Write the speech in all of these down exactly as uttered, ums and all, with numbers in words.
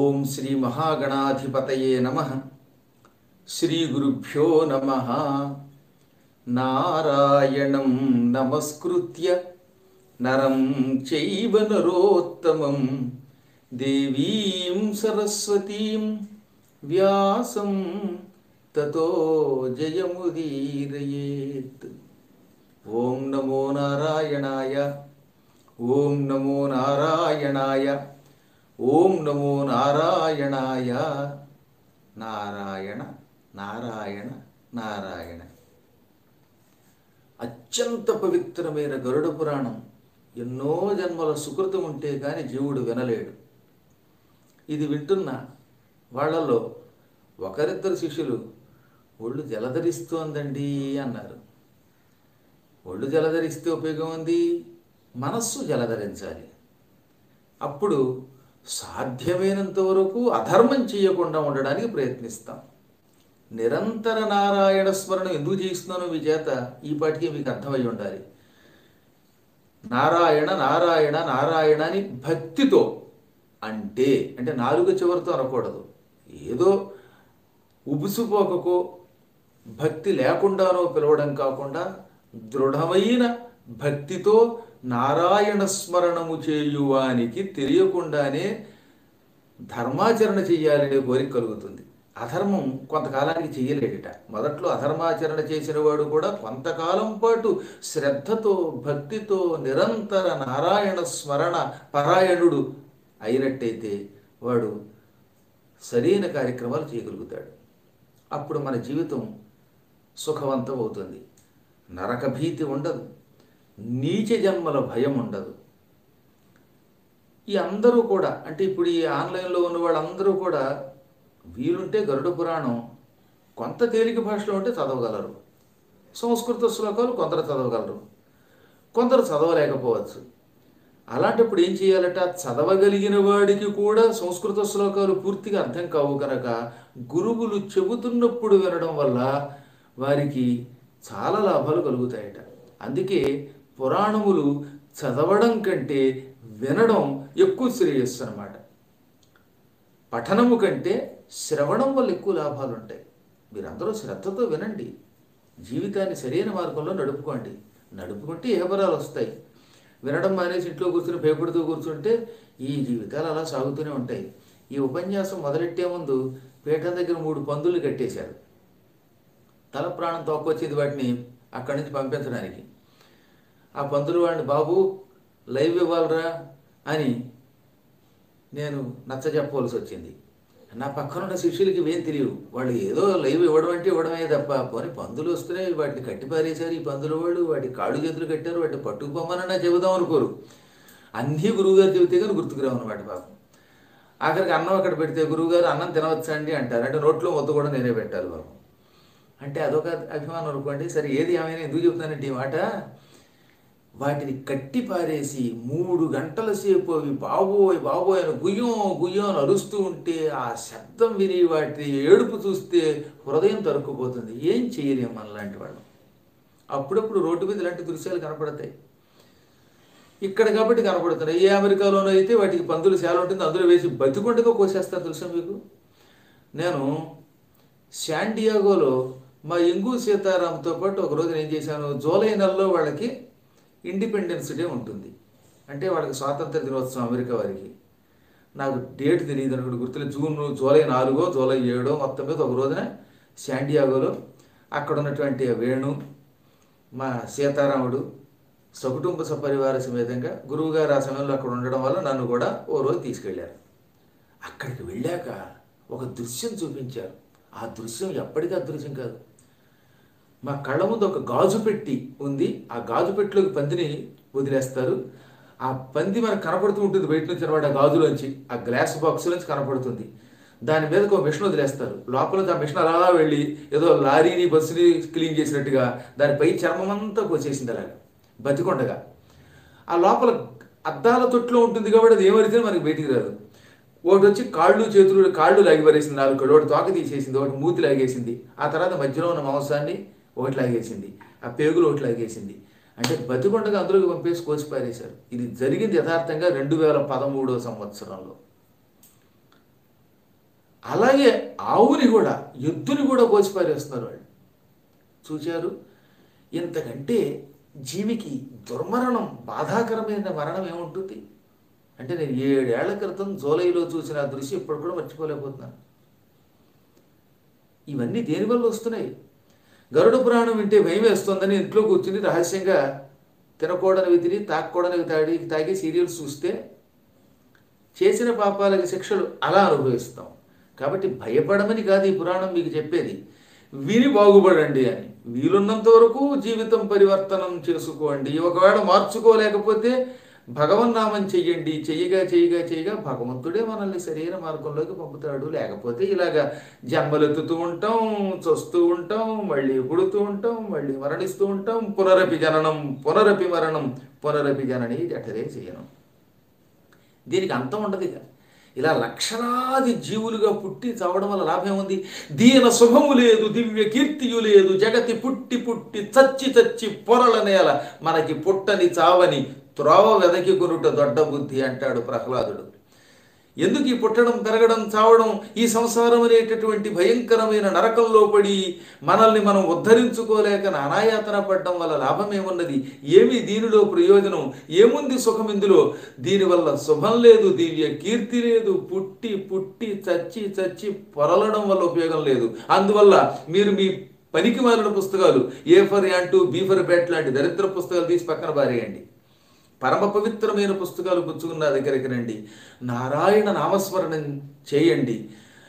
ఓం శ్రీ మహాగణాధిపతయే నమః. శ్రీ గురుభ్యో నమః. నారాయణం నమస్కృత్య నరం చైవ నరోత్తమం దేవీం సరస్వతీం వ్యాసం తతో జయముదీరయేత్. ఓం నమో నారాయణాయ. ఓం నమో నారాయణాయ. ఓం నమో నారాయణాయ. నారాయణ నారాయణ నారాయణ. అత్యంత పవిత్రమైన గరుడ పురాణం ఎన్నో జన్మల సుకృతం ఉంటే కానీ జీవుడు వినలేడు. ఇది వింటున్న వాళ్ళలో ఒకరిద్దరు శిష్యులు ఒళ్ళు జలధరిస్తోందండి అన్నారు. ఒళ్ళు జలధరిస్తే ఉపయోగం ఉంది, మనస్సు జలధరించాలి. అప్పుడు సాధ్యమైనంత వరకు అధర్మం చేయకుండా ఉండడానికి ప్రయత్నిస్తాం. నిరంతర నారాయణ స్మరణ ఎందుకు చేయిస్తున్నానో మీ చేత ఈ పాటికి మీకు అర్థమై ఉండాలి. నారాయణ నారాయణ నారాయణ అని భక్తితో అంటే అంటే నాలుగు చివరితో అనకూడదు. ఏదో ఉబుసుపోకకో భక్తి లేకుండానో పిలవడం కాకుండా దృఢమైన భక్తితో నారాయణ స్మరణము చేయువానికి తెలియకుండానే ధర్మాచరణ చెయ్యాలనే కోరిక కలుగుతుంది. అధర్మం కొంతకాలానికి చెయ్యలేడట. మొదట్లో అధర్మాచరణ చేసిన వాడు కూడా కొంతకాలం పాటు శ్రద్ధతో భక్తితో నిరంతర నారాయణ స్మరణ పరాయణుడు అయినట్టయితే వాడు సరైన కార్యక్రమాలు చేయగలుగుతాడు. అప్పుడు మన జీవితం సుఖవంతం అవుతుంది. నరక భీతి ఉండదు, నీచ జన్మల భయం ఉండదు. ఈ అందరూ కూడా అంటే ఇప్పుడు ఈ ఆన్లైన్లో ఉన్న వాళ్ళందరూ కూడా వీలుంటే గరుడ పురాణం కొంత తేలిక భాషలో ఉంటే చదవగలరు. సంస్కృత శ్లోకాలు కొందరు చదవగలరు, కొందరు చదవలేకపోవచ్చు. అలాంటప్పుడు ఏం చేయాలట, చదవగలిగిన వాడికి కూడా సంస్కృత శ్లోకాలు పూర్తిగా అర్థం కావు కనుక గురువులు చెబుతున్నప్పుడు వినడం వల్ల వారికి చాలా లాభాలు కలుగుతాయట. అందుకే పురాణములు చదవడం కంటే వినడం ఎక్కువ శ్రేయస్సు అన్నమాట. పఠనము కంటే శ్రవణం వల్ల ఎక్కువ లాభాలు ఉంటాయి. మీరందరూ శ్రద్ధతో వినండి, జీవితాన్ని సరైన మార్గంలో నడుపుకోండి. నడుపుకుంటే ఏ బరాలు వస్తాయి. వినడం మానేసి ఇంట్లో కూర్చుని భయపడుతూ కూర్చుంటే ఈ జీవితాలు అలా సాగుతూనే ఉంటాయి. ఈ ఉపన్యాసం మొదలెట్టే ముందు పీఠం దగ్గర మూడు పందులు కట్టేశారు. తల ప్రాణం తోక్కొచ్చింది వాటిని అక్కడి నుంచి పంపించడానికి. ఆ పందులు వాడిని బాబు లైవ్ ఇవ్వాలరా అని నేను నచ్చ చెప్పవలసి వచ్చింది. నా పక్కనున్న శిష్యులకి ఇవేం తెలియవు. వాళ్ళు ఏదో లైవ్ ఇవ్వడం అంటే ఇవ్వడమే తప్ప పోనీ పందులు వస్తున్నాయి వాటిని కట్టి పారేశారు ఈ పందుల వాళ్ళు, వాటి కాళ్ళు చేతులు కట్టారు, వాటిని పట్టుకుపోమనన్నా చెబుదాం అనుకోరు. అన్నీ గురువుగారు చెబితే కానీ గుర్తుకురావు అన్నమాట పాపం. ఆఖరికి అన్నం అక్కడ పెడితే గురువుగారు అన్నం తినవచ్చా అండి అంటారు. అంటే నోట్లో మొత్తం కూడా నేనే పెట్టాలి బాబు. అంటే అదొక అభిమానం అనుకోండి. సరే ఏది ఏమైనా ఎందుకు చెబుతానంటే ఈ మాట, వాటిని కట్టి పారేసి మూడు గంటల సేపు అవి బాబోయ్ బాబోయ్ అని గుయ్యం గుయ్యం అని అరుస్తూ ఉంటే ఆ శబ్దం విని వాటి ఏడుపు చూస్తే హృదయం తరుక్కుపోతుంది. ఏం చేయలేము మనలాంటి వాళ్ళు. అప్పుడప్పుడు రోడ్డు మీద ఇలాంటి దృశ్యాలు కనపడతాయి. ఇక్కడ కాబట్టి కనపడుతున్నాయి. ఏ అమెరికాలోనో అయితే వాటికి పందులు సేల ఉంటుంది, అందులో వేసి బతికొండగా కోసేస్తారు. తెలుసా మీకు? నేను శాండియాగోలో మా ఇంగు సీతారాంతో పాటు ఒక రోజున ఏం చేశాను, జూలై నెలలో వాళ్ళకి ఇండిపెండెన్స్ డే ఉంటుంది. అంటే వాళ్ళకి స్వాతంత్ర దినోత్సవం అమెరికా వారికి. నాకు డేట్ తెలియదు అనుకుంటే గుర్తులేదు. జూన్ జూలై నాలుగో జూలై ఏడో మొత్తం మీద ఒక రోజున శాండియాగోలో అక్కడ ఉన్నటువంటి వేణు మా సీతారాముడు సకుటుంబ సపరివార సమేతంగా గురువుగారు ఆ సమయంలో అక్కడ ఉండడం వల్ల నన్ను కూడా ఓ రోజు తీసుకెళ్ళారు. అక్కడికి వెళ్ళాక ఒక దృశ్యం చూపించారు. ఆ దృశ్యం ఎప్పటికీ అదృశ్యం కాదు. మా కళ్ళ ముందు ఒక గాజు పెట్టి ఉంది. ఆ గాజు పెట్టిలోకి పందిని వదిలేస్తారు. ఆ పంది మనకు కనపడుతూ ఉంటుంది బయట నుంచి అనమాట. ఆ గాజులోంచి ఆ గ్లాస్ బాక్స్ నుంచి కనపడుతుంది. దాని మీదకి ఒక మిషన్ వదిలేస్తారు. లోపల ఆ మిషన్ అలా వెళ్ళి ఏదో లారీని బస్సుని క్లీన్ చేసినట్టుగా దానిపై చర్మం అంతా కోసేసింది అలాగా బతికొండగా. ఆ లోపల అద్దాల తొట్లో ఉంటుంది కాబట్టి అది ఏమరితే మనకి బయటికి రాదు. ఒకటి వచ్చి కాళ్ళు చేతులు కాళ్ళు లాగిపరేసింది, నాలుగు కళ్ళు ఒకటి తోక తీసేసింది, ఒకటి మూతి లాగేసింది. ఆ తర్వాత మధ్యలో ఉన్న మాంసాన్ని ఒకటి లాగేసింది, ఆ పేగులు ఒకటి లాగేసింది. అంటే బతికొండగా అందులోకి పంపేసి కోసి పారేశారు. ఇది జరిగింది యథార్థంగా రెండు వేల పదమూడో సంవత్సరంలో. అలాగే ఆవుని కూడా, ఎద్దుని కూడా కోసి పారేస్తున్నారు వాళ్ళు. చూచారు? ఇంతకంటే జీవికి దుర్మరణం, బాధాకరమైన మరణం ఏముంటుంది? అంటే నేను ఏడేళ్ల క్రితం జూలైలో చూసిన ఆ దృశ్యం ఇప్పుడు కూడా మర్చిపోలేకపోతున్నాను. ఇవన్నీ దేనివల్ల వస్తున్నాయి? గరుడ పురాణం వింటే భయం వేస్తుందని ఇంట్లో కూర్చుని రహస్యంగా తినకూడనివి తిని తాగకూడనివి తాగి తాగి సీరియల్స్ చూస్తే చేసిన పాపాలకి శిక్షలు అలా అనుభవిస్తాం. కాబట్టి భయపడమని కాదు ఈ పురాణం మీకు చెప్పేది, విని బాగుపడండి అని. వీలున్నంత వరకు జీవితం పరివర్తనం చేసుకోండి. ఒకవేళ మార్చుకోలేకపోతే భగవన్నామం చెయ్యండి. చెయ్యగా చెయ్యగా చెయ్యగా భగవంతుడే మనల్ని సరైన మార్గంలోకి పంపుతాడు. లేకపోతే ఇలాగా జన్మలెత్తుతూ ఉంటాం, చస్తూ ఉంటాం, మళ్ళీ పుడుతూ ఉంటాం, మళ్ళీ మరణిస్తూ ఉంటాం. పునరపి జననం పునరపి మరణం పునరపి జనని జఠరే చేయనం. దీనికి అంతం ఉండదు. ఇక ఇలా లక్షలాది జీవులుగా పుట్టి చావడం వల్ల లాభం ఏముంది? దీన శుభము లేదు, దివ్య కీర్తియు లేదు, జగతి పుట్టి పుట్టి చచ్చి చచ్చి పొరల నేల మనకి పుట్టని చావని త్రోవ వెదకి కొనుట దొడ్డ బుద్ధి అంటాడు ప్రహ్లాదుడు. ఎందుకు ఈ పుట్టడం, పెరగడం, చావడం, ఈ సంసారం అనేటటువంటి భయంకరమైన నరకంలో పడి మనల్ని మనం ఉద్ధరించుకోలేక నానాయాతన పడడం వల్ల లాభం ఏమున్నది? ఏమి దీనిలో ప్రయోజనం? ఏముంది సుఖం ఇందులో? దీనివల్ల శుభం లేదు, దివ్య కీర్తి లేదు, పుట్టి పుట్టి చచ్చి చచ్చి పొరలడం వల్ల ఉపయోగం లేదు. అందువల్ల మీరు మీ పనికి మాలిన పుస్తకాలు, A for ant B for bat లాంటి దరిద్ర పుస్తకాలు తీసి పక్కన పారేయండి. పరమ పవిత్రమైన పుస్తకాలు పుచ్చుకున్న దగ్గరికి రండి. నారాయణ నామస్మరణం చేయండి.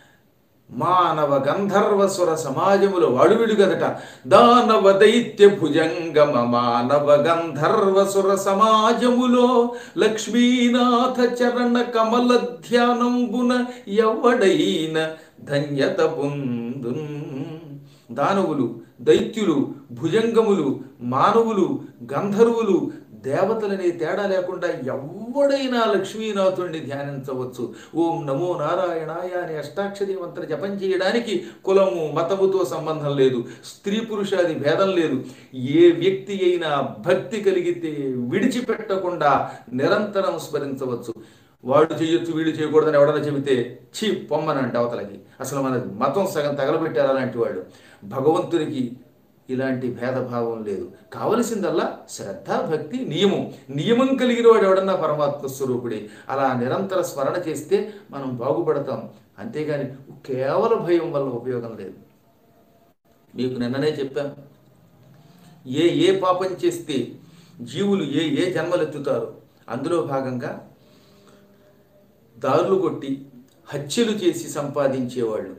మానవ గంధర్వస్వర సమాజములో వాడువిడు గదట. దానవ దైత్య భుజంగమ మానవ గంధర్వసుర సమాజములో లక్ష్మీనాథ చరణ కమల ధ్యానంబున ఎవడైన ధన్యత పొందున్. దానవులు, దైత్యులు, భుజంగములు, మానవులు, గంధర్వులు, దేవతలనే తేడా లేకుండా ఎవడైనా లక్ష్మీనాథుడిని ధ్యానించవచ్చు. ఓం నమో నారాయణాయ అనే అష్టాక్షరి మంత్ర జపం చేయడానికి కులము మతముతో సంబంధం లేదు, స్త్రీ పురుషాది భేదం లేదు. ఏ వ్యక్తి అయినా భక్తి కలిగితే విడిచిపెట్టకుండా నిరంతరం స్మరించవచ్చు. వాడు చేయొచ్చు వీడు చేయకూడదని ఎవడన్నా చెబితే ఛీ పొమ్మనంటే అవతలకి. అసలు మన మతం సగం తగలబెట్టారు అలాంటి వాళ్ళు. భగవంతునికి ఇలాంటి భేదభావం లేదు. కావలసిందల్లా శ్రద్ధ, భక్తి, నియమం. నియమం కలిగిన వాడు ఎవడన్నా పరమాత్మ స్వరూపుడే. అలా నిరంతర స్మరణ చేస్తే మనం బాగుపడతాం. అంతేగాని కేవలం భయం వల్ల ఉపయోగం లేదు. మీకు నిన్ననే చెప్పాను, ఏ ఏ పాపం చేస్తే జీవులు ఏ ఏ జన్మలెత్తుతారో అందులో భాగంగా దారులు కొట్టి హత్యలు చేసి సంపాదించేవాళ్ళు,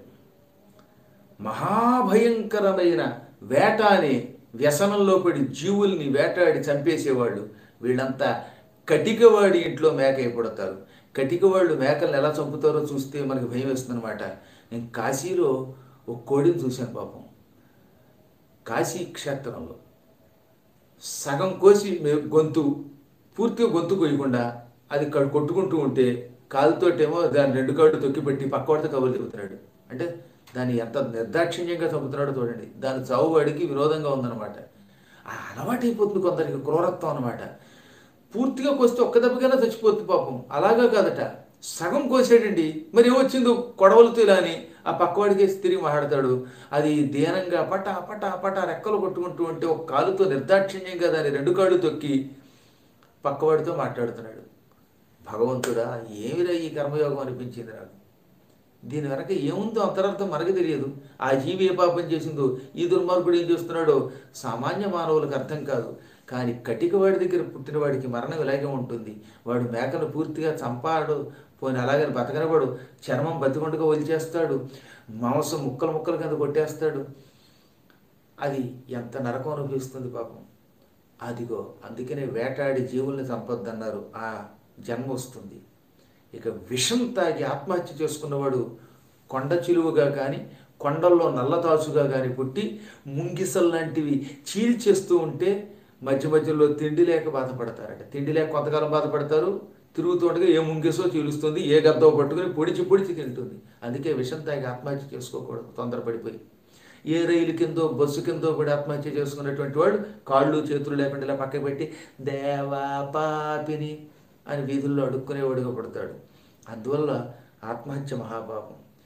మహాభయంకరమైన వేట అనే వ్యసనంలో పడి జీవుల్ని వేటాడి చంపేసేవాళ్ళు, వీళ్ళంతా కటికవాడి ఇంట్లో మేక అయిపడతారు. కటికవాళ్ళు మేకలను ఎలా చంపుతారో చూస్తే మనకు భయం వేస్తుందన్నమాట. నేను కాశీలో ఒక కోడిని చూశాను పాపం. కాశీ క్షేత్రంలో సగం కోసి గొంతు పూర్తిగా గొంతు కొయ్యకుండా అది కొట్టుకుంటూ ఉంటే కాలుతోటేమో దాని రెండు కాళ్ళు తొక్కిపెట్టి పక్కవాడితో కబుర్లు చెబుతున్నాడు. అంటే దాన్ని ఎంత నిర్దాక్షిణ్యంగా చంపుతున్నాడో చూడండి. దాని చావువాడికి విరోధంగా ఉందన్నమాట. ఆ అలవాటు అయిపోతుంది కొందరికి, క్రూరత్వం అనమాట. పూర్తిగా కోస్తే ఒక్క దెబ్బకైనా చచ్చిపోతుంది పాపం. అలాగా కాదట, సగం కోసేటండి. మరి ఏమొచ్చిందో కొడవలతో ఇలా అని ఆ పక్కవాడికి తిరిగి మాట్లాడతాడు. అది దీనంగా పటా పటా పటా రెక్కలు కొట్టుకుంటూ ఉంటే ఒక కాలుతో నిర్దాక్షిణ్యంగా దాని రెండు కాళ్ళు తొక్కి పక్కవాడితో మాట్లాడుతున్నాడు. భగవంతుడా, ఏమిరా ఈ కర్మయోగం అనిపించింది నాకు. దీని వెనక ఏముందో అంతరార్థం మనకు తెలియదు. ఆ జీవి ఏ పాపం చేసిందో, ఈ దుర్మార్గుడు ఏం చేస్తున్నాడో సామాన్య మానవులకు అర్థం కాదు. కానీ కటికవాడి దగ్గర పుట్టినవాడికి మరణం ఇలాగే ఉంటుంది. వాడు మేకను పూర్తిగా చంపాడు, పోనీ అలాగని బతకనవాడు చర్మం బతికొండగా వదిలిచేస్తాడు, మాంసం ముక్కలు ముక్కల కింద కొట్టేస్తాడు. అది ఎంత నరకం అనిపిస్తుంది పాపం. అదిగో అందుకనే వేటాడి జీవుల్ని చంపొద్దన్నారు. ఆ జన్మ వస్తుంది. ఇక విషం తాగి ఆత్మహత్య చేసుకున్నవాడు కొండ చిలువగా కానీ కొండల్లో నల్లతాచుగా కానీ పుట్టి ముంగిసల్ లాంటివి చీల్చేస్తూ ఉంటే మధ్య మధ్యలో తిండి లేక బాధపడతారట. తిండి లేక కొంతకాలం బాధపడతారు. తిరుగుతుండగా ఏ ముంగిసో చీలుస్తుంది, ఏ గద్దో పట్టుకుని పొడిచి పొడిచి తింటుంది. అందుకే విషం తాగి ఆత్మహత్య చేసుకోకూడదు తొందరపడిపోయి. ఏ రైలు కిందో బస్సు కిందో కూడా ఆత్మహత్య చేసుకున్నటువంటి వాడు కాళ్ళు చేతులు లేకుండా ఇలా పక్కకి పెట్టి దేవా పాపిని అని వీధుల్లో అడుక్కునేవాడిగా పడతాడు. అందువల్ల ఆత్మహత్య మహాపాపం.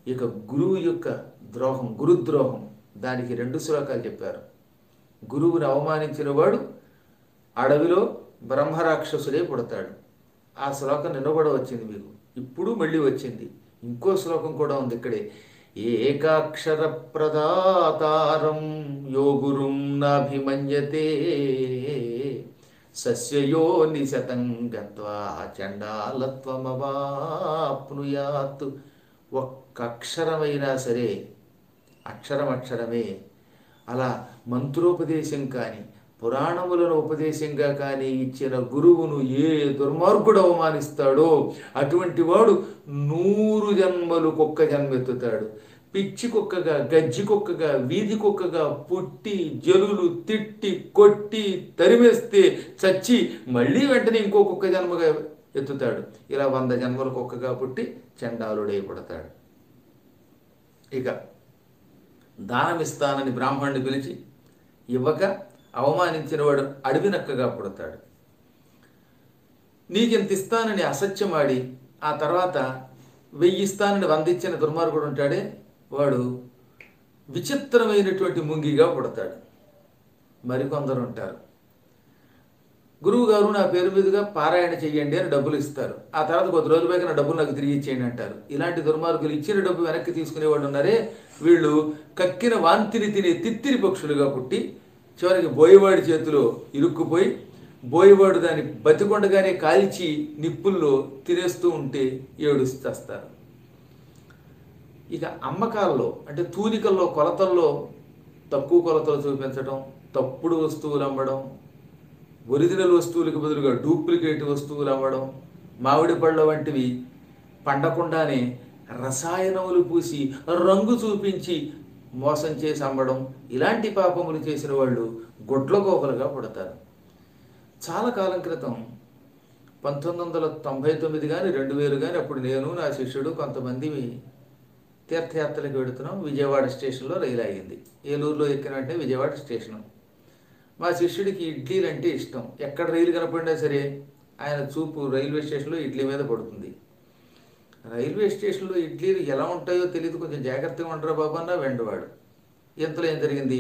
ఇక గురువు యొక్క ద్రోహం, గురుద్రోహం, దానికి రెండు శ్లోకాలు చెప్పారు. గురువుని అవమానించిన వాడు అడవిలో బ్రహ్మరాక్షసుడే పుడతాడు. ఆ శ్లోకం నిన్న కూడా వచ్చింది మీకు, ఇప్పుడు మళ్ళీ వచ్చింది. ఇంకో శ్లోకం కూడా ఉంది ఇక్కడే. ఏకాక్షర ప్రదాతారం యోగురుం నాభిమన్యతే సస్యయో నిశతం గత్వా చండాలత్వమవాప్నుయాత్. ఒక్క అక్షరమైనా సరే, అక్షరం అక్షరమే, అలా మంత్రోపదేశం కానీ పురాణములను ఉపదేశంగా కానీ ఇచ్చిన గురువును ఏ దుర్మార్గుడు అవమానిస్తాడో అటువంటి వాడు నూరు జన్మలు కుక్క జన్మెత్తుతాడు. పిచ్చి కుక్కగా, గజ్జి కుక్కగా, వీధి కుక్కగా పుట్టి జలులు తిట్టి కొట్టి తరిమేస్తే చచ్చి మళ్ళీ వెంటనే ఇంకో కుక్క జన్మగా ఎత్తుతాడు. ఇలా వంద జన్మల కుక్కగా పుట్టి చండాలుడై పుడతాడు. ఇక దానమిస్తానని బ్రాహ్మణుని పిలిచి ఇవ్వక అవమానించిన వాడు అడవి నక్కగా పుడతాడు. నీకింత ఇస్తానని అసత్యమాడి ఆ తర్వాత వెయ్యి ఇస్తానని వందించిన దుర్మార్గుడు ఉంటాడే, వాడు విచిత్రమైనటువంటి ముంగిగా పుడతాడు. మరికొందరు ఉంటారు, గురువుగారు నా పేరు మీదుగా పారాయణ చెయ్యండి అని డబ్బులు ఇస్తారు. ఆ తర్వాత కొద్ది రోజుల పైగా నా డబ్బులు నాకు తిరిగి ఇచ్చేయండి అంటారు. ఇలాంటి దుర్మార్గులు ఇచ్చిన డబ్బు వెనక్కి తీసుకునేవాడు ఉన్నారే, వీళ్ళు కక్కిన వాంతిని తినే తిత్తిరి పక్షులుగా పుట్టి చివరికి బోయవాడి చేతిలో ఇరుక్కుపోయి బోయవాడు దాన్ని బతికొండగానే కాల్చి నిప్పుల్లో తినేస్తూ ఉంటే ఏడుస్తేస్తారు. ఇక అమ్మకాల్లో అంటే తూనికల్లో కొలతల్లో తక్కువ కొలతలు చూపించడం, తప్పుడు వస్తువులు అమ్మడం, ఒరిజినల్ వస్తువులకు బదులుగా డూప్లికేట్ వస్తువులు అమ్మడం, మామిడి పళ్ళ వంటివి పండకుండానే రసాయనములు పూసి రంగు చూపించి మోసం చేసి అమ్మడం, ఇలాంటి పాపములు చేసిన వాళ్ళు గొడ్లగోపలుగా పుడతారు. చాలా కాలం క్రితం పంతొమ్మిది వందల తొంభై తొమ్మిది కానీ రెండు వేలు కానీ అప్పుడు నేను నా శిష్యుడు కొంతమంది తీర్థయాత్రలకు వెడుతున్నాం. విజయవాడ స్టేషన్లో రైలు ఆగింది. ఏలూరులో ఎక్కిన వెంటనే విజయవాడ స్టేషను. మా శిష్యుడికి ఇడ్లీలు అంటే ఇష్టం. ఎక్కడ రైలు కనపడినా సరే ఆయన చూపు రైల్వే స్టేషన్లో ఇడ్లీ మీద పడుతుంది. రైల్వే స్టేషన్లో ఇడ్లీలు ఎలా ఉంటాయో తెలియదు, కొంచెం జాగ్రత్తగా ఉండరా బాబు అన్న వెంటవాడు. ఇంతలో ఏం జరిగింది,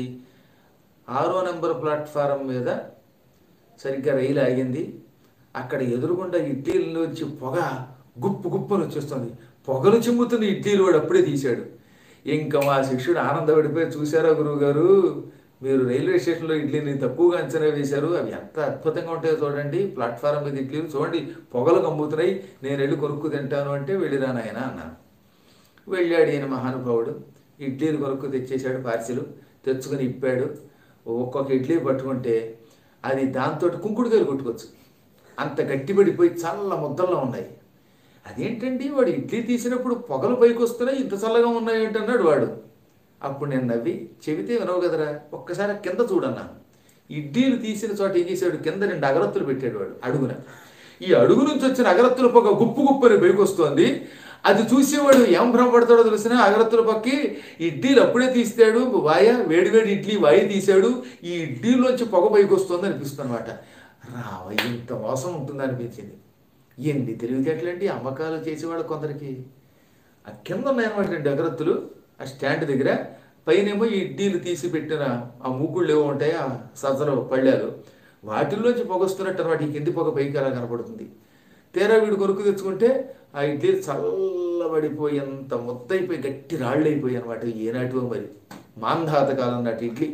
ఆరో నెంబర్ ప్లాట్ఫారం మీద సరిగ్గా రైలు ఆగింది. అక్కడ ఎదురుగుండా ఇడ్లీలోంచి పొగ గుప్పు గుప్పని వచ్చేస్తుంది. పొగలు చిమ్ముతున్న ఇడ్లీలు వాడు అప్పుడే తీశాడు. ఇంకా మా శిష్యుడు ఆనందపడిపోయి, చూశారా గురువుగారు, మీరు రైల్వే స్టేషన్లో ఇడ్లీని తక్కువగా అంచనా వేశారు, అవి ఎంత అద్భుతంగా ఉంటాయో చూడండి, ప్లాట్ఫారం మీద ఇడ్లీలు చూడండి పొగలు కమ్ముతున్నాయి, నేను వెళ్ళి కొనుక్కు తింటాను అంటే వెళ్ళిరా నాయన అన్నాను. వెళ్ళాడు ఈయన మహానుభావుడు, ఇడ్లీలు కొనుక్కు తెచ్చేశాడు. పార్సిలు తెచ్చుకొని ఇప్పాడు. ఒక్కొక్క ఇడ్లీ పట్టుకుంటే అది దాంతో కుంకుడుకాయలు కొట్టుకోవచ్చు, అంత గట్టిపడిపోయి చల్ల ముద్దల్లో ఉన్నాయి. అదేంటండి వాడు ఇడ్లీ తీసినప్పుడు పొగలు పైకి వస్తున్నాయి, ఇంత చల్లగా ఉన్నాయి ఏంటన్నాడు వాడు. అప్పుడు నేను నవ్వి, చెబితే వినవు కదరా, ఒక్కసారి కింద చూడన్నాను. ఇడ్లీలు తీసిన చోట ఏం చేశాడు, కింద రెండు అగరత్తులు పెట్టాడు వాడు అడుగున. ఈ అడుగు నుంచి వచ్చిన అగరత్తుల పొగ గుప్పు గుప్పని పైకి వస్తుంది. అది చూసేవాడు ఏం భ్రమపడతాడో తెలిసిన, అగరత్తుల పక్కి ఇడ్లీలు అప్పుడే తీస్తాడు, వాయ వేడివేడి ఇడ్లీ వాయి తీశాడు, ఈ ఇడ్లీలోంచి పొగ పైకి వస్తుంది అనిపిస్తుంది అనమాట. రావ ఇంత మోసం ఉంటుంది అనిపించింది. ఎన్ని తెలివితేటలండి అమ్మకాలు చేసేవాళ్ళు కొందరికి. ఆ కింద ఉన్నాయన్నమాట రెండు అగరత్తులు ఆ స్టాండ్ దగ్గర, పైనేమో ఈ ఇడ్లీలు తీసి పెట్టిన ఆ మూకుళ్ళు ఏవో ఉంటాయి, ఆ సజ్జలు పళ్ళాలు, వాటిల్లోంచి పొగ వస్తున్నట్టు అనమాట. ఈ కింది పొగ పైకి అలా కనపడుతుంది. తీరా వీడు కొనుక్కు తెచ్చుకుంటే ఆ ఇడ్లీలు చల్లబడిపోయి అంత ముద్దయిపోయి గట్టి రాళ్ళు అయిపోయి అనమాట. ఏనాటివో మరి మాంధాత కాలం నాటి ఇడ్లీ.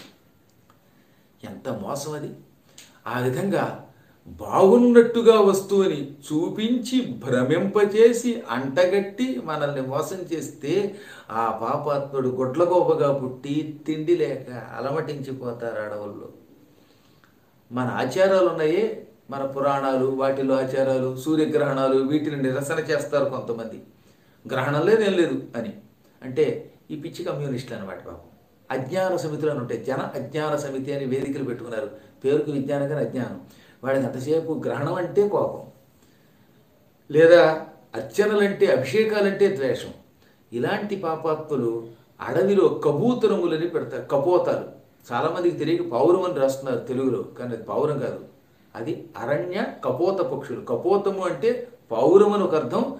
ఎంత మోసం అది. ఆ విధంగా బాగున్నట్టుగా వస్తువుని చూపించి భ్రమింపచేసి అంటగట్టి మనల్ని మోసం చేస్తే ఆ పాపాత్ముడు గొడ్లగోపగా పుట్టి తిండి లేక అలమటించిపోతారు అడవుల్లో. మన ఆచారాలు ఉన్నాయే, మన పురాణాలు, వాటిలో ఆచారాలు, సూర్యగ్రహణాలు, వీటిని నిరసన చేస్తారు కొంతమంది. గ్రహణం లేదు ఏం లేదు అని అంటే ఈ పిచ్చి కమ్యూనిస్టులు అనమాట. పాపం అజ్ఞాన సమితులు అని ఉంటాయి, జన అజ్ఞాన సమితి అని వేదికలు పెట్టుకున్నారు. పేరుకు విజ్ఞానం కానీ అజ్ఞానం. వాడికి అంతసేపు గ్రహణం అంటే కోపం, లేదా అర్చనలంటే అభిషేకాలంటే ద్వేషం. ఇలాంటి పాపాత్ములు అడవిలో కబూతరములని పెడతారు, కపోతాలు. చాలామందికి తెలియక పావురం అని రాస్తున్నారు తెలుగులో, కానీ అది పావురం కాదు, అది అరణ్య కపోత పక్షులు. కపోతము అంటే పావురం అని ఒక అర్థం,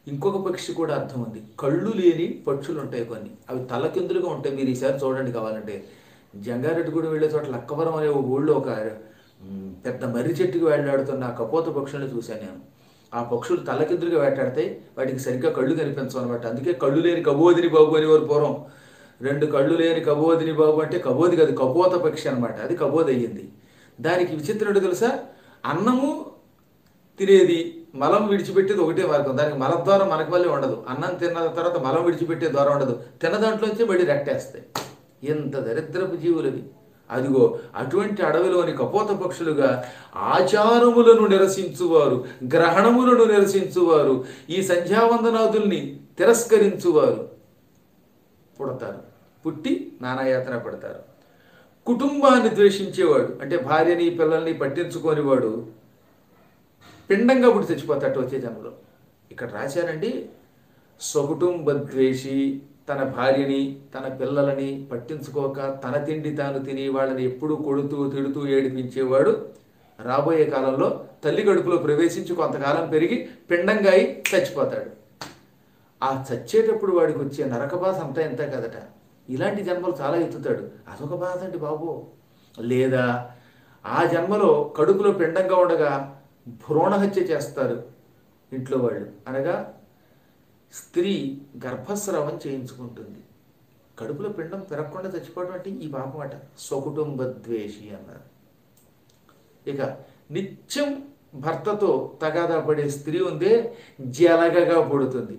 ఇంకొక పక్షి కూడా అర్థం ఉంది. కళ్ళు లేని పక్షులు ఉంటాయి కొన్ని, అవి తలకిందులుగా ఉంటాయి. మీరు ఈసారి చూడండి కావాలంటే. జంగారెడ్డిగూడెం వెళ్ళే చోట లక్కవరం అనే ఒక ఊళ్ళో ఒక మ్, పెద్ద మర్రి చెట్టుకి వేలాడుతున్న ఆ కపోత పక్షులను చూశాను నేను. ఆ పక్షులు తలకిందులుగా వేటాడతాయి, వాటికి సరిగ్గా కళ్ళు కనిపించవు అనమాట. అందుకే కళ్ళు లేని కబోదిని బాబు అనేవారు పూర్వం. రెండు కళ్ళు లేని కబోదిని బాబు అంటే కబోది కాదు, కపోత పక్షి అనమాట. అది కబోది అయ్యింది. దానికి విచిత్రుడు తెలుసా, అన్నము తినేది మలం విడిచిపెట్టేది ఒకటే మార్గం. దానికి మలద్వారం మనకు వల్లే ఉండదు. అన్నం తిన్న తర్వాత మలం విడిచిపెట్టే ద్వారం ఉండదు. తిన్న దాంట్లోంచి మళ్ళీ రెట్టేస్తాయి. ఎంత దరిద్రపు జీవులవి. అదిగో అటువంటి అడవిలోని కపోత పక్షులుగా ఆచారములను నిరసించువారు, గ్రహణములను నిరసించువారు, ఈ సంధ్యావందనాదుల్ని తిరస్కరించువారు పుడతారు. పుట్టి నానాయాతన పడతారు. కుటుంబాన్ని ద్వేషించేవాడు అంటే భార్యని పిల్లల్ని పట్టించుకోనివాడు పిండంగా పుట్టి చచ్చిపోతాడు వచ్చే జన్మలో. ఇక్కడ రాశారండి, స్వకుటుంబ ద్వేషి, తన భార్యని తన పిల్లలని పట్టించుకోక తన తిండి తాను తిని వాళ్ళని ఎప్పుడూ కొడుతూ తిడుతూ ఏడిపించేవాడు రాబోయే కాలంలో తల్లి కడుపులో ప్రవేశించి కొంతకాలం పెరిగి పిండంగా అయి చచ్చిపోతాడు. ఆ చచ్చేటప్పుడు వాడికి వచ్చే నరక బాధ అంతా ఎంత కదట. ఇలాంటి జన్మలు చాలా ఎత్తుతాడు. అదొక బాధ అండి బాబు. లేదా ఆ జన్మలో కడుపులో పిండంగా ఉండగా భ్రూణహత్య చేస్తారు ఇంట్లో వాళ్ళు. అనగా స్త్రీ గర్భస్రావం చేయించుకుంటుంది. కడుపులో పిండం పెరగకుండా చచ్చిపోవడం అంటే ఈ పాపం అట. స్వకుటుంబ ద్వేషి అన్నారు. ఇక నిత్యం భర్తతో తగాదా పడే స్త్రీ ఉందే, జలగగా పుడుతుంది.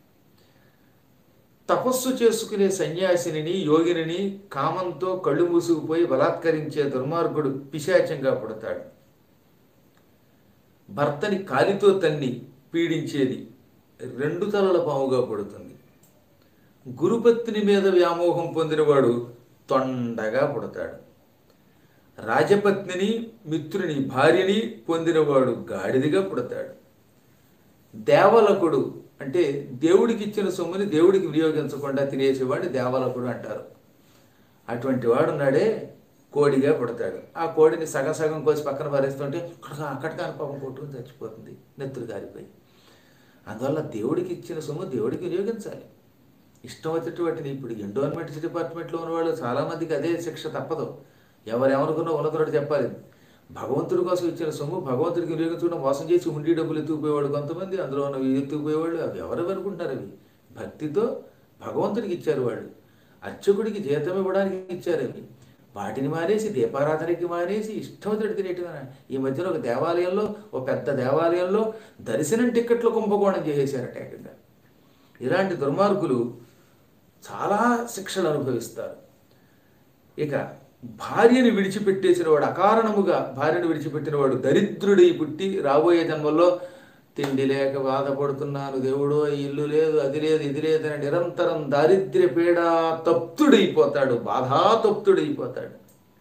తపస్సు చేసుకునే సన్యాసిని యోగిని కామంతో కళ్ళు మూసుకుపోయి బలాత్కరించే దుర్మార్గుడు పిశాచంగా పుడతాడు. భర్తని కాలితో తన్ని పీడించేది రెండు తలల పాముగా పుడుతుంది. గురుపత్ని మీద వ్యామోహం పొందినవాడు తొండగా పుడతాడు. రాజపత్నిని మిత్రుని భార్యని పొందినవాడు గాడిదిగా పుడతాడు. దేవలకుడు అంటే దేవుడికి ఇచ్చిన సొమ్ముని దేవుడికి వినియోగించకుండా తినేసేవాడిని దేవలకుడు అంటారు. అటువంటి వాడు ఉన్నాడే కోడిగా పుడతాడు. ఆ కోడిని సగం సగం కోసి పక్కన పారేస్తుంటే అక్కడికి పాపం కొట్టుకుని చచ్చిపోతుంది నెత్తులు కారిపోయి. అందువల్ల దేవుడికి ఇచ్చిన సొమ్ము దేవుడికి వినియోగించాలి. ఇష్టం వచ్చేటి వాటిని ఇప్పుడు ఎండోన్మెంట్ డిపార్ట్మెంట్లో ఉన్న వాళ్ళు చాలామందికి అదే శిక్ష తప్పదు. ఎవరెవరుకున్నా ఉన్నతుడు చెప్పాలి. భగవంతుడి కోసం ఇచ్చిన సొమ్ము భగవంతుడికి వినియోగించడం మోసం చేసి ఉండి డబ్బులు ఎత్తుకుపోయేవాడు కొంతమంది, అందులో ఉన్నవి ఎత్తుకుపోయేవాళ్ళు. అవి ఎవరెవరు అనుకుంటారు? అవి భక్తితో భగవంతుడికి ఇచ్చారు వాళ్ళు. అర్చకుడికి జీతం ఇవ్వడానికి ఇచ్చారు. అవి వాటిని మానేసి దీపారాధనకి మానేసి ఇష్టమవుతాడు తినేటివా. ఈ మధ్యలో ఒక దేవాలయంలో, ఒక పెద్ద దేవాలయంలో దర్శనం టిక్కెట్లు కుంభకోణం చేసేసారట ఏకంగా. ఇలాంటి దుర్మార్గులు చాలా శిక్షలు అనుభవిస్తారు. ఇక భార్యని విడిచిపెట్టేసిన వాడు, అకారణముగా భార్యను విడిచిపెట్టిన వాడు దరిద్రుడై పుట్టి రాబోయే జన్మల్లో తిండి లేక బాధపడుతున్నాను దేవుడో, ఇల్లు లేదు అది లేదు ఇది లేదని నిరంతరం దారిద్ర్య పీడ తప్తుడైపోతాడు, బాధాతప్తుడైపోతాడు.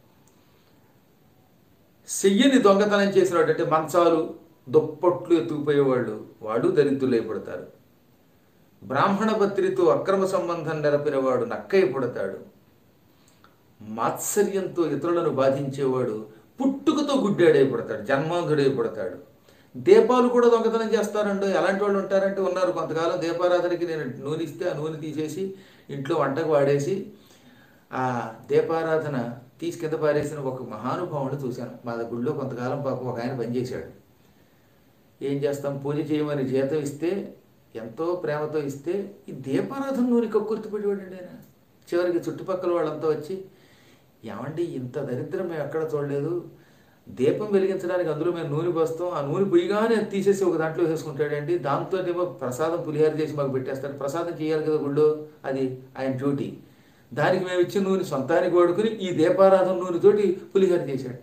చెయ్యని దొంగతనం చేసినవాడు అంటే మంచాలు దుప్పట్లు ఎత్తుకుపోయేవాళ్ళు వాడు దరిద్రులై పుడతారు. బ్రాహ్మణ పత్రితో అక్రమ సంబంధం నెరపినవాడు నక్కై పుడతాడు. మాత్సర్యంతో ఇతరులను బాధించేవాడు పుట్టుకతో గుడ్డాడై పుడతాడు, జన్మాంధుడై పుడతాడు. దీపాలు కూడా దొంగతనం చేస్తారండి. ఎలాంటి వాళ్ళు ఉంటారంటే ఉన్నారు. కొంతకాలం దీపారాధనకి నేను నూనె ఇస్తే ఆ నూనె తీసేసి ఇంట్లో వంటకు వాడేసి ఆ దీపారాధన తీసి కింద పారేసిన ఒక మహానుభావుని చూశాను. మా గుళ్ళో కొంతకాలం పాపం ఒక ఆయన పనిచేశాడు. ఏం చేస్తాం, పూజ చేయమని జీతం ఇస్తే ఎంతో ప్రేమతో ఇస్తే ఈ దీపారాధన నూనె కక్కుర్తిపెట్టేవాడండి ఆయన. చివరికి చుట్టుపక్కల వాళ్ళంతా వచ్చి, ఏమండి ఇంత దరిద్రం మేము ఎక్కడ చూడలేదు, దీపం వెలిగించడానికి అందులో మేము నూనె పోస్తాం, ఆ నూనె పొయ్యిగానే తీసేసి ఒక దాంట్లో వేసుకుంటాడండి, దాంతో ఏమో ప్రసాదం పులిహార చేసి మాకు పెట్టేస్తాడు. ప్రసాదం చేయాలి కదా గుళ్ళో, అది ఆయన డ్యూటీ. దానికి మేము ఇచ్చిన నూనె సొంతానికి వాడుకుని ఈ దీపారాధన నూనెతోటి పులిహార చేసేట.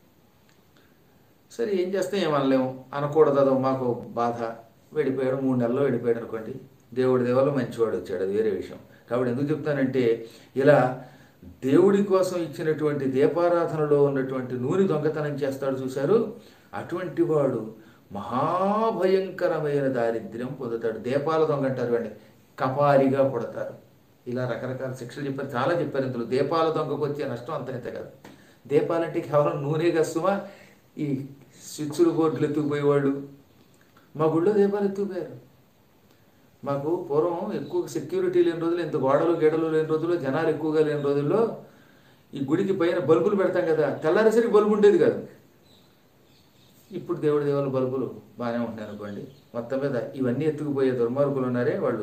సరే ఏం చేస్తాం, ఏమనలేము, అనకూడదు, అదో మాకు బాధ. వెళ్ళిపోయాడు, మూడు నెలల్లో వెళ్ళిపోయాడు అనుకోండి. దేవుడి దేవాలో మంచివాడు వచ్చాడు, అది వేరే విషయం. కాబట్టి ఎందుకు చెప్తానంటే, ఇలా దేవుడి కోసం ఇచ్చినటువంటి దీపారాధనలో ఉన్నటువంటి నూనె దొంగతనం చేస్తాడు చూశారు, అటువంటి వాడు మహాభయంకరమైన దారిద్ర్యం పొందుతాడు. దీపాల దొంగ అంటారు అండి, కపారిగా పుడతారు. ఇలా రకరకాల శిక్షలు చెప్పారు, చాలా చెప్పారు. ఇందులో దీపాల దొంగకు వచ్చే నష్టం అంత ఇంత కాదు. దీపాలంటే కేవలం నూనె గస్తుమా, ఈ స్విచ్లు బోర్డులు ఎత్తుకుపోయేవాళ్ళు. మా గుళ్ళో దీపాలు ఎత్తుకుపోయారు. మాకు పూర్వం ఎక్కువ సెక్యూరిటీ లేని రోజులు, ఇంత గోడలు గీడలు లేని రోజుల్లో, జనాలు ఎక్కువగా లేని రోజుల్లో ఈ గుడికి పైన బల్బులు పెడతాం కదా, తెల్లారేసరికి బల్బు ఉండేది కాదు. ఇప్పుడు దేవుడి దేవుళ్ళ బల్బులు బాగానే ఉంటాయి అనుకోండి. మొత్తం మీద ఇవన్నీ ఎత్తుకుపోయే దుర్మార్గులు ఉన్నారే, వాళ్ళు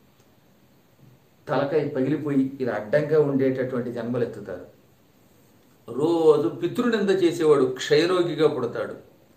తలకాయ పగిలిపోయి ఇలా అడ్డంగా ఉండేటటువంటి జన్మలు ఎత్తుతారు. రోజు పితృనింద చేసేవాడు క్షయరోగిగా పుడతాడు.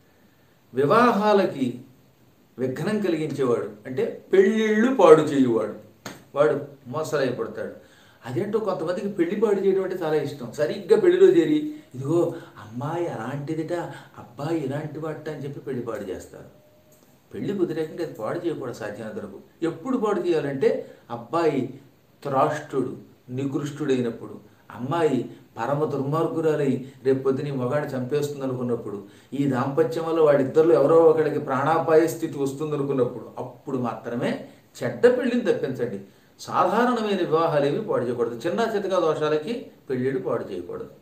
వివాహాలకి విఘ్నం కలిగించేవాడు అంటే పెళ్ళిళ్ళు పాడు చేయువాడు, వాడు మోసలై పడతాడు. అదేంటో కొంతమందికి పెళ్లి పాడు చేయడం అంటే చాలా ఇష్టం. సరిగ్గా పెళ్లిలో చేరి ఇదిగో అమ్మాయి అలాంటిదిట, అబ్బాయి ఇలాంటి వాట అని చెప్పి పెళ్లి పాడు చేస్తారు. పెళ్లి కుదిరేకంగా అది పాడు చేయకూడదు సాధ్యమైనంత వరకు. ఎప్పుడు పాడు చేయాలంటే అబ్బాయి త్రాష్టుడు నికృష్టుడైనప్పుడు, అమ్మాయి పరమ దుర్మార్గురాలై రేపు పొద్దున మగాడు చంపేస్తుంది అనుకున్నప్పుడు, ఈ దాంపత్యం వల్ల వాడిద్దరిలో ఎవరో ఒకడికి ప్రాణాపాయ స్థితి వస్తుంది అనుకున్నప్పుడు, అప్పుడు మాత్రమే చెడ్డ పెళ్లిని తప్పించండి. సాధారణమైన వివాహాలు ఏవి పాడు చేయకూడదు. చిన్న చితకా దోషాలకి పెళ్ళిళ్ళు పాడు చేయకూడదు.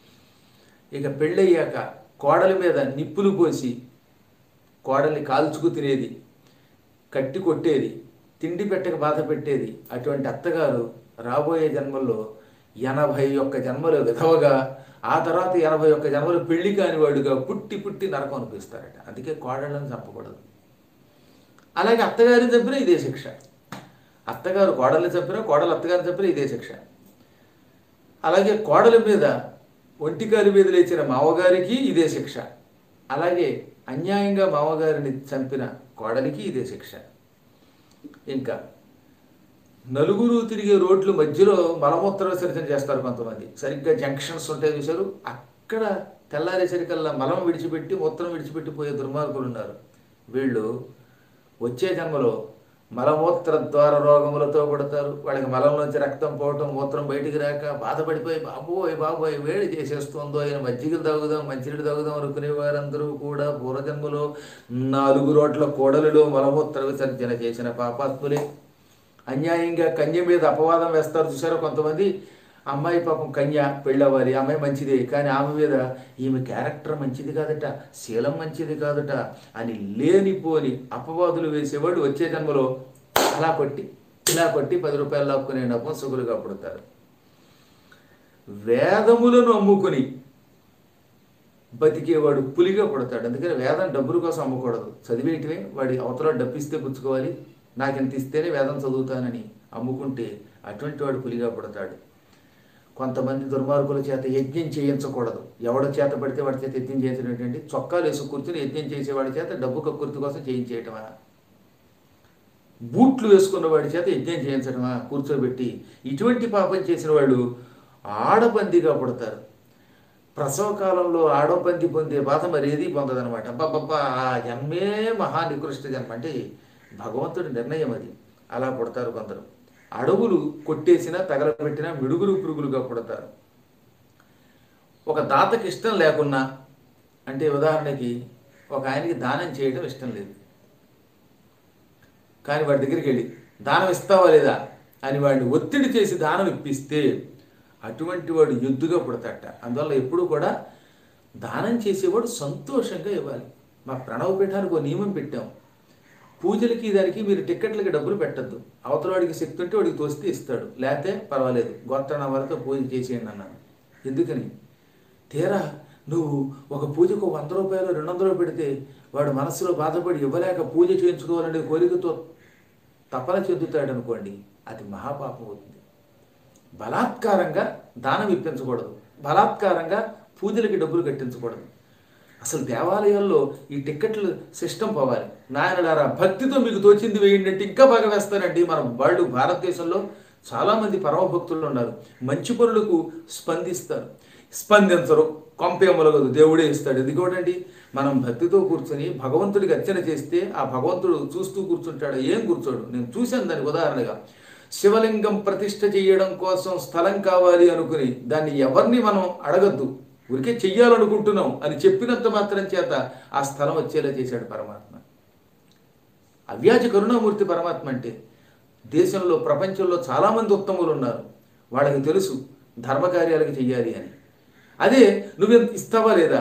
ఇక పెళ్ళయ్యాక కోడల మీద నిప్పులు పోసి కోడల్ని కాల్చుకు తినేది, కట్టి కొట్టేది, తిండి పెట్టక బాధ పెట్టేది అటువంటి అత్తగారు రాబోయే జన్మల్లో ఎనభై ఒక్క జన్మలు విధవగా, ఆ తర్వాత ఎనభై ఒక్క జన్మలు పెళ్లి కాని వాడుగా పుట్టి పుట్టి నరకం అనిపిస్తారట. అందుకే కోడళ్ళని చంపకూడదు. అలాగే అత్తగారిని చంపినా ఇదే శిక్ష. అత్తగారు కోడల్ని చంపినా, కోడలు అత్తగారిని చంపినా ఇదే శిక్ష. అలాగే కోడల మీద ఒంటికాలి మీద లేచిన మామగారికి ఇదే శిక్ష. అలాగే అన్యాయంగా మామగారిని చంపిన కోడలికి ఇదే శిక్ష. ఇంకా నలుగురు తిరిగే రోడ్లు మధ్యలో మలమూత్ర విసర్జన చేస్తారు కొంతమంది. సరిగ్గా జంక్షన్స్ ఉంటాయి చూశారు, అక్కడ తెల్లారేసరికల్లా మలం విడిచిపెట్టి మూత్రం విడిచిపెట్టి పోయే దుర్మార్గులు ఉన్నారు. వీళ్ళు వచ్చే జన్మలో మలమూత్ర ద్వార రోగములతో పడతారు. వాళ్ళకి మలంలోంచి రక్తం పోవటం, మూత్రం బయటికి రాక బాధపడిపోయి బాబోయ్ బాబోయ్ వేడి చేసేస్తుందో ఆయన మజ్జిగలు తాగుదాం మంచినీళ్ళు తాగుదాం అనుకునే వారందరూ కూడా పూర్వజన్మలో నాలుగు రోడ్ల కోడలిలో మలమూత్ర విసర్జన చేసిన పాపాత్ములే. అన్యాయంగా కన్య మీద అపవాదం వేస్తారు చూసారో కొంతమంది. అమ్మాయి పాపం కన్య పెళ్ళవ్వాలి, అమ్మాయి మంచిదే, కానీ ఆమె మీద ఈమె క్యారెక్టర్ మంచిది కాదట, శీలం మంచిది కాదట అని లేనిపోని అపవాదులు వేసేవాడు వచ్చే జన్మలో అలా కొట్టి ఇలా కొట్టి పది రూపాయలు లాక్కునే నపుంసకులుగా పుడతారు. వేదములను అమ్ముకుని బతికేవాడు పులిగా పుడతాడు. అందుకని వేదం డబ్బుల కోసం అమ్మకూడదు. చదివేటివే వాడి అవతల డబ్బిస్తే పుచ్చుకోవాలి, నాకు ఎంత ఇస్తేనే వేదం చదువుతానని అమ్ముకుంటే అటువంటి వాడు పులిగా పుడతాడు. కొంతమంది దుర్మార్గుల చేత యజ్ఞం చేయించకూడదు. ఎవడ చేత పడితే వాడి చేత యజ్ఞం చేయించడం ఏంటంటే, చొక్కాలు వేసి కూర్చుని యజ్ఞం చేసేవాడి చేత డబ్బు కక్కుర్తి కోసం చేయించేయటమా, బూట్లు వేసుకున్న వాడి చేత యజ్ఞం చేయించడమా కూర్చోబెట్టి. ఇటువంటి పాపం చేసిన వాళ్ళు ఆడపందిగా పుడతారు. ప్రసవ కాలంలో ఆడపంది పొందే బాధ మరేది పొందదనమాట. అబ్బాబ్బా ఆ జన్మే మహానికృష్ట జన్మ అంటే భగవంతుడి నిర్ణయం అది. అలా పుడతారు కొందరు. అడవులు కొట్టేసినా తగలబెట్టినా మిడుగులు పురుగులుగా పుడతారు. ఒక దాతకి ఇష్టం లేకున్నా, అంటే ఉదాహరణకి ఒక ఆయనకి దానం చేయడం ఇష్టం లేదు, కానీ వాడి దగ్గరికి వెళ్ళి దానం ఇస్తావా లేదా అని వాడిని ఒత్తిడి చేసి దానం ఇప్పిస్తే అటువంటి వాడు ఎద్దుగా పుడతాట. అందువల్ల ఎప్పుడు కూడా దానం చేసేవాడు సంతోషంగా ఇవ్వాలి. మా ప్రణవపీఠానికి ఒక నియమం పెట్టాం, పూజలకి దానికి మీరు టిక్కెట్లకి డబ్బులు పెట్టద్దు. అవతల వాడికి శక్తి ఉంటే వాడికి తోస్తే ఇస్తాడు, లేకపోతే పర్వాలేదు గోత్రనామాలతో పూజ చేసేయండి అన్నాను. ఎందుకని, తీరా నువ్వు ఒక పూజకు వంద రూపాయలు రెండు వందలు పెడితే వాడు మనసులో బాధపడి ఇవ్వలేక పూజ చేయించుకోవాలనే కోరికతో తపన చెందుతాడు అనుకోండి, అది మహాపాపం అవుతుంది. బలాత్కారంగా దానం ఇప్పించకూడదు, బలాత్కారంగా పూజలకి డబ్బులు కట్టించకూడదు. అసలు దేవాలయాల్లో ఈ టిక్కెట్లు సిస్టమ్ పోవాలి. నాయనలారా భక్తితో మీకు తోచింది వేయండి అంటే ఇంకా బాగా వేస్తారండి. మన వాళ్ళు భారతదేశంలో చాలామంది పరమభక్తులు ఉన్నారు, మంచి పనులకు స్పందిస్తారు. స్పందించరు, కొంపేమలగదు, దేవుడే ఇస్తాడు. ఇది కూడా అండి, మనం భక్తితో కూర్చొని భగవంతుడికి అర్చన చేస్తే ఆ భగవంతుడు చూస్తూ కూర్చుంటాడు. ఏం కూర్చోడు, నేను చూశాను దానికి ఉదాహరణగా. శివలింగం ప్రతిష్ఠ చేయడం కోసం స్థలం కావాలి అనుకుని దాన్ని ఎవరిని మనం అడగద్దు, ఊరికే చెయ్యాలనుకుంటున్నాం అని చెప్పినంత మాత్రం చేత ఆ స్థలం వచ్చేలా చేశాడు పరమాత్మ. అవ్యాజ కరుణామూర్తి పరమాత్మ అంటే. దేశంలో ప్రపంచంలో చాలామంది ఉత్తములు ఉన్నారు, వాళ్ళకి తెలుసు ధర్మకార్యాలకు చెయ్యాలి అని. అదే నువ్వెంత ఇస్తావా లేదా,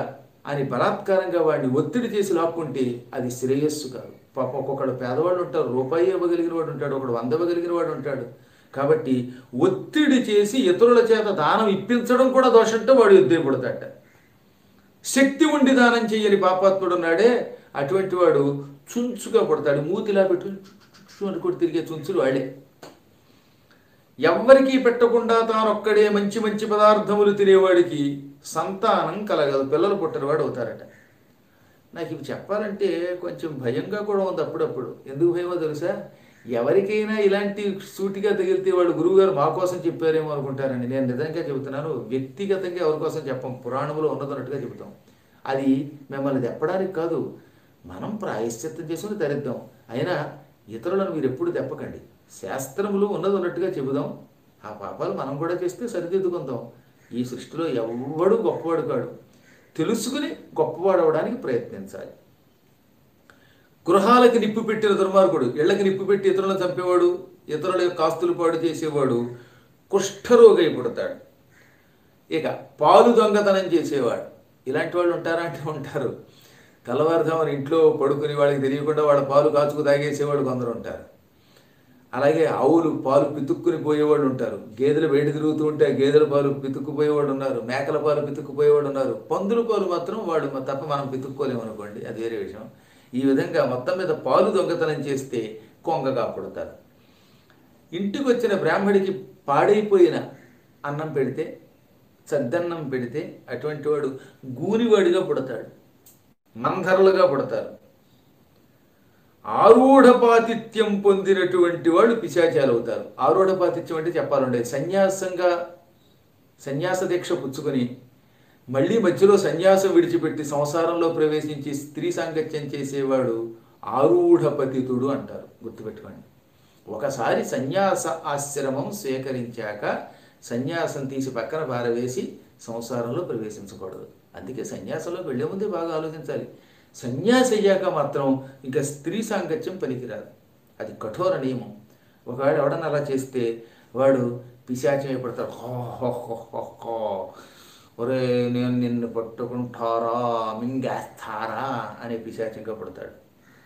అని బలాత్కారంగా వాడిని ఒత్తిడి చేసి లాక్కుంటే అది శ్రేయస్సు కాదు. పాప ఒక్కొక్కడు పేదవాళ్ళు ఉంటారు, రూపాయి ఇవ్వగలిగిన వాడు ఉంటాడు, ఒకడు వంద ఇవ్వగలిగిన వాడు ఉంటాడు. కాబట్టి ఒత్తిడి చేసి ఇతరుల చేత దానం ఇప్పించడం కూడా దోషంటే వాడు యుద్ధం పడతాట. శక్తి ఉండి దానం చెయ్యని పాపాత్ముడు ఉన్నాడే, అటువంటి వాడు చుంచుగా పడతాడు. మూతిలా పెట్టి అనుకుంటూ తిరిగే చుంచులు వాడే. ఎవ్వరికీ పెట్టకుండా తానొక్కడే మంచి మంచి పదార్థములు తినేవాడికి సంతానం కలగదు, పిల్లలు పుట్టినవాడు అవుతారట. నాకు ఇవి చెప్పాలంటే కొంచెం భయంగా కూడా ఉంది అప్పుడప్పుడు. ఎందుకు భయమో తెలుసా? ఎవరికైనా ఇలాంటి సూటిగా తగిలితే వాళ్ళు గురువుగారు మా కోసం చెప్పారేమో అనుకుంటారండి. నేను నిజంగా చెబుతున్నాను, వ్యక్తిగతంగా ఎవరి కోసం చెప్పం, పురాణంలో ఉన్నదన్నట్టుగా చెబుతాం. అది మిమ్మల్ని తెప్పడానికి కాదు, మనం ప్రాయశ్చిత్తం చేసుకుని తరిద్దాం. అయినా ఇతరులను మీరు ఎప్పుడు తెప్పకండి. శాస్త్రములు ఉన్నది ఉన్నట్టుగా చెబుదాం. ఆ పాపాలు మనం కూడా చేస్తే సరిదిద్దుకుందాం. ఈ సృష్టిలో ఎవ్వడు గొప్పవాడు కాడు. తెలుసుకుని గొప్పవాడు అవడానికి ప్రయత్నించాలి. గృహాలకి నిప్పు పెట్టిన దుర్మార్గుడు, ఇళ్లకి నిప్పు పెట్టి ఇతరులను చంపేవాడు, ఇతరుల యొక్క ఆస్తులు పాడు చేసేవాడు కుష్ఠరోగి పుడతాడు. ఇక పాలు దొంగతనం చేసేవాడు, ఇలాంటి వాళ్ళు ఉంటారా అంటే ఉంటారు. తెల్లవారుజామున ఇంట్లో పడుకుని వాళ్ళకి తెలియకుండా వాళ్ళ పాలు కాచుకు తాగేసేవాడు కొందరు ఉంటారు. అలాగే ఆవులు పాలు పితుక్కుని పోయేవాళ్ళు ఉంటారు. గేదెలు బయట తిరుగుతూ ఉంటే గేదెల పాలు పితుక్కుపోయేవాడు ఉన్నారు, మేకల పాలు పితుక్కుపోయేవాడు ఉన్నారు. పందుల పాలు మాత్రం వాడు తప్ప మనం పితుక్కోలేము అనుకోండి, అది వేరే విషయం. ఈ విధంగా మొత్తం మీద పాలు దొంగతనం చేస్తే కొంగగా పుడతారు. ఇంటికి వచ్చిన బ్రాహ్మడికి పాడైపోయిన అన్నం పెడితే, సద్దన్నం పెడితే అటువంటి వాడు గూనివాడిగా పుడతాడు, మంధరులుగా పుడతారు. ఆరూఢపాతిథ్యం పొందినటువంటి వాళ్ళు పిశాచాలు అవుతారు. ఆరూఢపాతిథ్యం అంటే చెప్పాలంటే సన్యాసంగా సన్యాస దీక్ష పుచ్చుకొని మళ్ళీ మధ్యలో సన్యాసం విడిచిపెట్టి సంసారంలో ప్రవేశించి స్త్రీ సాంగత్యం చేసేవాడు ఆరూఢపతితుడు అంటారు. గుర్తుపెట్టుకోండి. ఒకసారి సన్యాస ఆశ్రమం స్వీకరించాక సన్యాసం తీసి పక్కన పారవేసి సంసారంలో ప్రవేశించకూడదు. అందుకే సన్యాసంలో వెళ్ళే ముందే బాగా ఆలోచించాలి. సన్యాసి అయ్యాక మాత్రం ఇంకా స్త్రీ సాంగత్యం పనికిరాదు, అది కఠోర నియమం. ఒకవేళ ఎవడన్నా అలా చేస్తే వాడు పిశాచం అయిపడతాడు. హో ఒరే నేను నిన్ను పట్టుకుంటారా మింగేస్తారా అనే పిశాచంగా పడతాడు.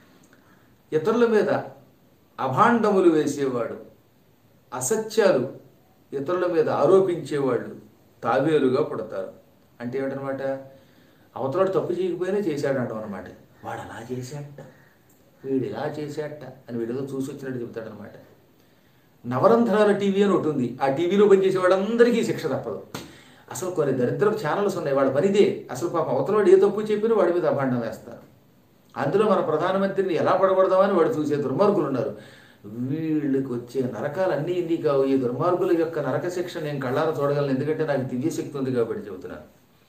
ఇతరుల మీద అభాండములు వేసేవాడు, అసత్యాలు ఇతరుల మీద ఆరోపించేవాళ్ళు తాబేలుగా పుడతారు. అంటే ఏమిటనమాట? అవతలాడు తప్పు చేయకపోయినా చేశాడంటాం అనమాట. వాడు అలా చేశాట, వీడు ఇలా చేశాట అని వీడిలో చూసి వచ్చినట్టు చెబుతాడనమాట. నవరంధ్రాల టీవీ అని ఒకటి ఉంది. ఆ టీవీలో పనిచేసే వాళ్ళందరికీ శిక్ష తప్పదు. అసలు కొన్ని దరిద్రపు ఛానల్స్ ఉన్నాయి, వాళ్ళ పనిదే. అసలు పాపం అవతలవాడు ఏ తప్పు చెప్పినా వాడి మీద అభాండం వేస్తారు. అందులో మన ప్రధానమంత్రిని ఎలా పడగొడదామని వాడు చూసే దుర్మార్గులు ఉన్నారు. వీళ్ళకి వచ్చే నరకాలన్నీ ఇన్ని కావు. ఈ దుర్మార్గుల యొక్క నరక శిక్ష నేను కళ్ళారా చూడగలను, ఎందుకంటే నాకు దివ్యశక్తి ఉంది కాబట్టి చెబుతున్నాను.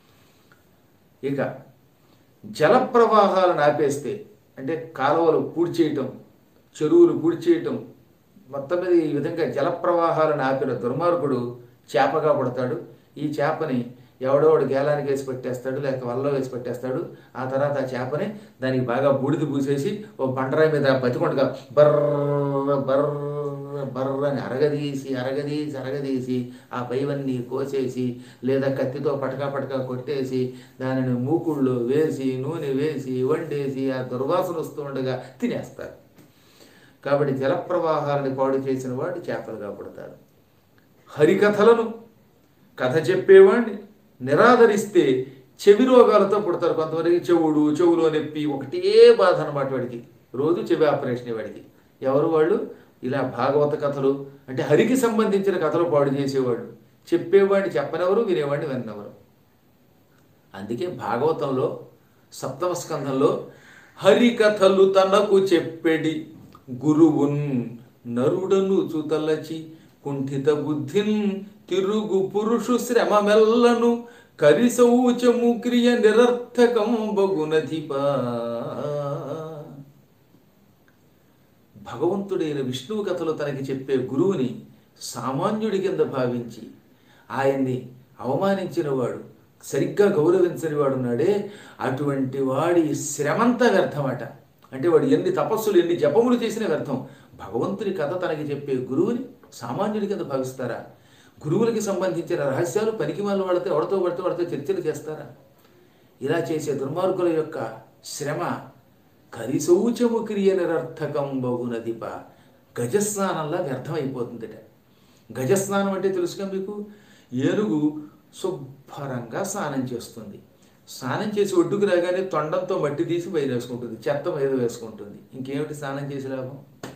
ఇక జల ప్రవాహాలను ఆపేస్తే, అంటే కాలువలు పూడ్చేయటం, చెరువులు పూడ్చేయటం, మొత్తం మీద ఈ విధంగా జల ప్రవాహాలను ఆపిన దుర్మార్గుడు చేపగా పడతాడు. ఈ చేపని ఎవడోవాడు గేలానికి వేసి పెట్టేస్తాడు, లేక వలలో వేసి పెట్టేస్తాడు. ఆ తర్వాత ఆ చేపని దానికి బాగా బూడిద పూసేసి ఓ బండరాయి మీద బతికొండగా బర్ర బర్ర బర్ర అని అరగదీసి అరగదీసి అరగదీసి ఆ పైవన్నీ కోసేసి లేదా కత్తితో పటకా పటకా కొట్టేసి దానిని మూకుళ్ళు వేసి నూనె వేసి వండేసి ఆ దుర్వాసన వస్తూ ఉండగా తినేస్తారు. కాబట్టి జలప్రవాహాలను పాడు చేసిన వాడు చేపలుగా పుడతారు. హరికథలను కథ చెప్పేవాడిని నిరాదరిస్తే చెవి రోగాలతో పుడతారు. కొంతమందికి చెవుడు చెవులో నొప్పి ఒకటే బాధ అనమాట వాడికి, రోజు చెవి ఆపరేషన్ వాడికి. ఎవరు వాళ్ళు? ఇలా భాగవత కథలు అంటే హరికి సంబంధించిన కథలు పాడు చేసేవాళ్ళు. చెప్పేవాడిని చెప్పనెవరు, వినేవాడిని విన్నెవరు. అందుకే భాగవతంలో సప్తమ స్కంధంలో హరికథలు తనకు చెప్పెడి గురువున్ నరుడను చుతలచి కుంఠిత బుద్ధిన్ తిరుగు పురుషు శ్రమమెల్లను కరిశౌచము క్రియ నిరర్థకం బగునధిపా. భగవంతుడైన విష్ణువు కథలు తనకి చెప్పే గురువుని సామాన్యుడి కింద భావించి ఆయన్ని అవమానించిన వాడు, సరిగ్గా గౌరవించని వాడున్నాడే, అటువంటి వాడి శ్రమంతా వ్యర్థమట. అంటే వాడు ఎన్ని తపస్సులు ఎన్ని జపములు చేసినా వ్యర్థం. భగవంతుని కథ తనకి చెప్పే గురువుని సామాన్యుడి కింద భావిస్తారా? గురువులకి సంబంధించిన రహస్యాలు పనికి వాళ్ళ వాళ్ళతో ఎవరితో పడితే వాడితో చర్చలు చేస్తారా? ఇలా చేసే దుర్మార్గుల యొక్క శ్రమ కరిశౌచము క్రియ నిరర్థకం బహునదిప గజస్నానంలా వ్యర్థమైపోతుందిట. గజస్నానం అంటే తెలుసుగా మీకు, ఏనుగు శుభ్రంగా స్నానం చేస్తుంది. స్నానం చేసి ఒడ్డుకు రాగానే తొండంతో మట్టి తీసి బయట వేసుకుంటుంది, చెత్త మీద వేసుకుంటుంది. ఇంకేమిటి స్నానం చేసి లాభం?